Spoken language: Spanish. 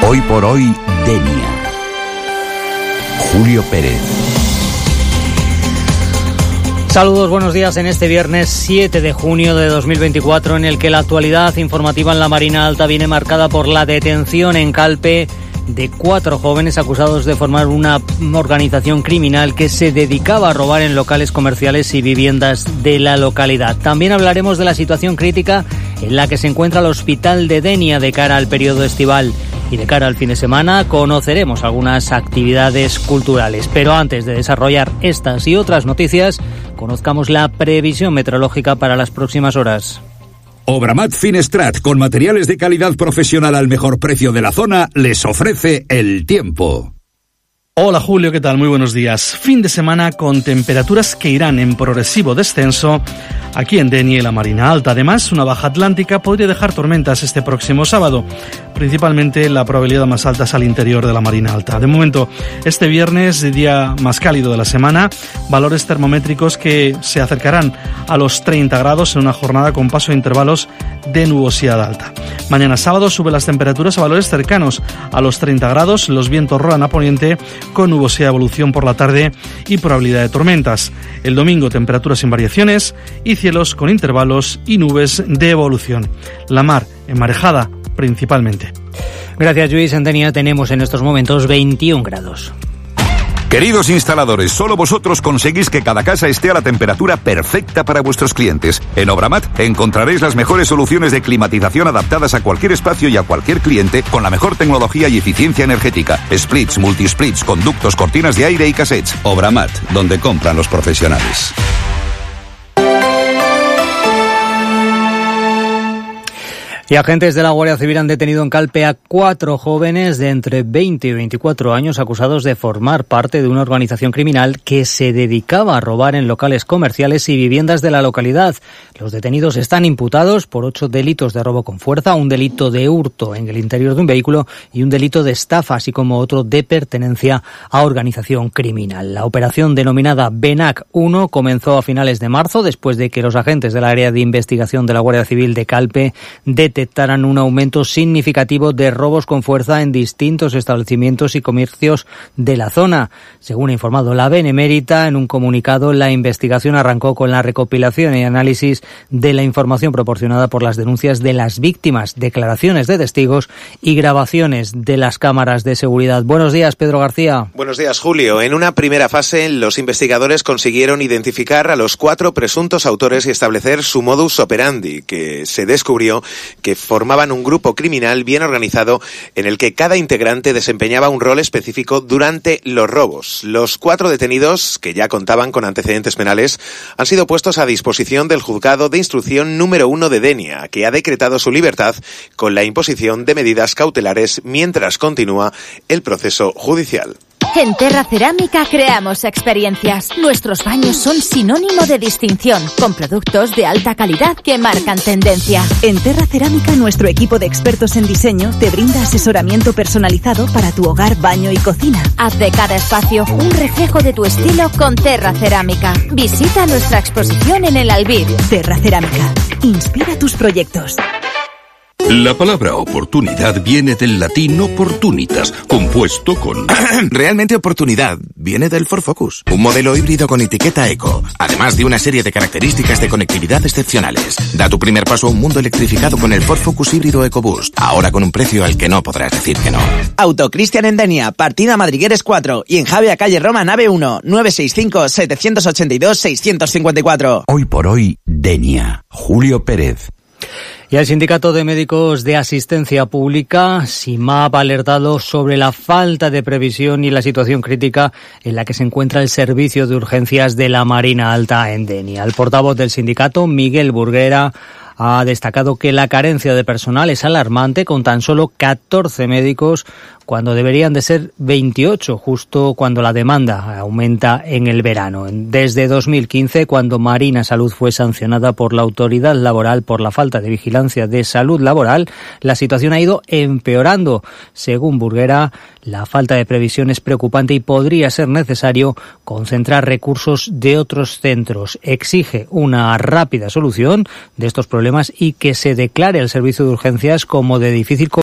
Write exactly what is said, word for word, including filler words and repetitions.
Hoy por hoy, Denia. Julio Pérez. Saludos, buenos días en este viernes siete de junio de dos mil veinticuatro, en el que la actualidad informativa en la Marina Alta viene marcada por la detención en Calpe de cuatro jóvenes acusados de formar una organización criminal que se dedicaba a robar en locales comerciales y viviendas de la localidad. También hablaremos de la situación crítica en la que se encuentra el hospital de Denia de cara al periodo estival. Y de cara al fin de semana conoceremos algunas actividades culturales. Pero antes de desarrollar estas y otras noticias, conozcamos la previsión meteorológica para las próximas horas. Obramat Finestrat, con materiales de calidad profesional al mejor precio de la zona, les ofrece el tiempo. Hola Julio, ¿qué tal? Muy buenos días. Fin de semana con temperaturas que irán en progresivo descenso aquí en Denia y la Marina Alta. Además, una baja atlántica podría dejar tormentas este próximo sábado. Principalmente la probabilidad más alta es al interior de la Marina Alta. De momento, este viernes, día más cálido de la semana, valores termométricos que se acercarán a los treinta grados en una jornada con paso a intervalos de nubosidad alta. Mañana sábado suben las temperaturas a valores cercanos a los treinta grados, los vientos rolan a poniente con nubosidad de evolución por la tarde y probabilidad de tormentas. El domingo temperaturas sin variaciones y cielos con intervalos y nubes de evolución. La mar enmarejada principalmente. Gracias, Luis. En Denia tenemos en estos momentos veintiún grados. Queridos instaladores, solo vosotros conseguís que cada casa esté a la temperatura perfecta para vuestros clientes. En Obramat encontraréis las mejores soluciones de climatización adaptadas a cualquier espacio y a cualquier cliente con la mejor tecnología y eficiencia energética. Splits, multisplits, conductos, cortinas de aire y cassettes. Obramat, donde compran los profesionales. Y agentes de la Guardia Civil han detenido en Calpe a cuatro jóvenes de entre veinte y veinticuatro años acusados de formar parte de una organización criminal que se dedicaba a robar en locales comerciales y viviendas de la localidad. Los detenidos están imputados por ocho delitos de robo con fuerza, un delito de hurto en el interior de un vehículo y un delito de estafa, así como otro de pertenencia a organización criminal. La operación denominada Benac uno comenzó a finales de marzo, después de que los agentes del área de investigación de la Guardia Civil de Calpe detectaran detectaran un aumento significativo de robos con fuerza en distintos establecimientos y comercios de la zona. Según ha informado la Benemérita, en un comunicado, la investigación arrancó con la recopilación y análisis de la información proporcionada por las denuncias de las víctimas, declaraciones de testigos y grabaciones de las cámaras de seguridad. Buenos días, Pedro García. Buenos días, Julio. En una primera fase, los investigadores consiguieron identificar a los cuatro presuntos autores y establecer su modus operandi, que se descubrió que formaban un grupo criminal bien organizado en el que cada integrante desempeñaba un rol específico durante los robos. Los cuatro detenidos, que ya contaban con antecedentes penales, han sido puestos a disposición del juzgado de instrucción número uno de Denia, que ha decretado su libertad con la imposición de medidas cautelares mientras continúa el proceso judicial. En Terra Cerámica creamos experiencias. Nuestros baños son sinónimo de distinción, con productos de alta calidad que marcan tendencia. En Terra Cerámica, nuestro equipo de expertos en diseño te brinda asesoramiento personalizado para tu hogar, baño y cocina. Haz de cada espacio un reflejo de tu estilo con Terra Cerámica. Visita nuestra exposición en el Albir. Terra Cerámica. Inspira tus proyectos. La palabra oportunidad viene del latín opportunitas, compuesto con... Realmente oportunidad viene del Ford Focus, un modelo híbrido con etiqueta eco, además de una serie de características de conectividad excepcionales. Da tu primer paso a un mundo electrificado con el Ford Focus híbrido EcoBoost, ahora con un precio al que no podrás decir que no. Auto Cristian en Denia, partida Madrigueres cuatro y en Javea calle Roma nave uno, nueve seis cinco, siete ocho dos, seis cinco cuatro. Hoy por hoy, Denia. Julio Pérez. Y el Sindicato de Médicos de Asistencia Pública, SIMAP, ha alertado sobre la falta de previsión y la situación crítica en la que se encuentra el servicio de urgencias de la Marina Alta en Denia. El portavoz del sindicato, Miguel Burguera, ha destacado que la carencia de personal es alarmante, con tan solo catorce médicos cuando deberían de ser veintiocho, justo cuando la demanda aumenta en el verano. Desde dos mil quince, cuando Marina Salud fue sancionada por la autoridad laboral por la falta de vigilancia de salud laboral, la situación ha ido empeorando. Según Burguera, la falta de previsión es preocupante y podría ser necesario concentrar recursos de otros centros. Exige una rápida solución de estos problemas y que se declare el servicio de urgencias como de difícil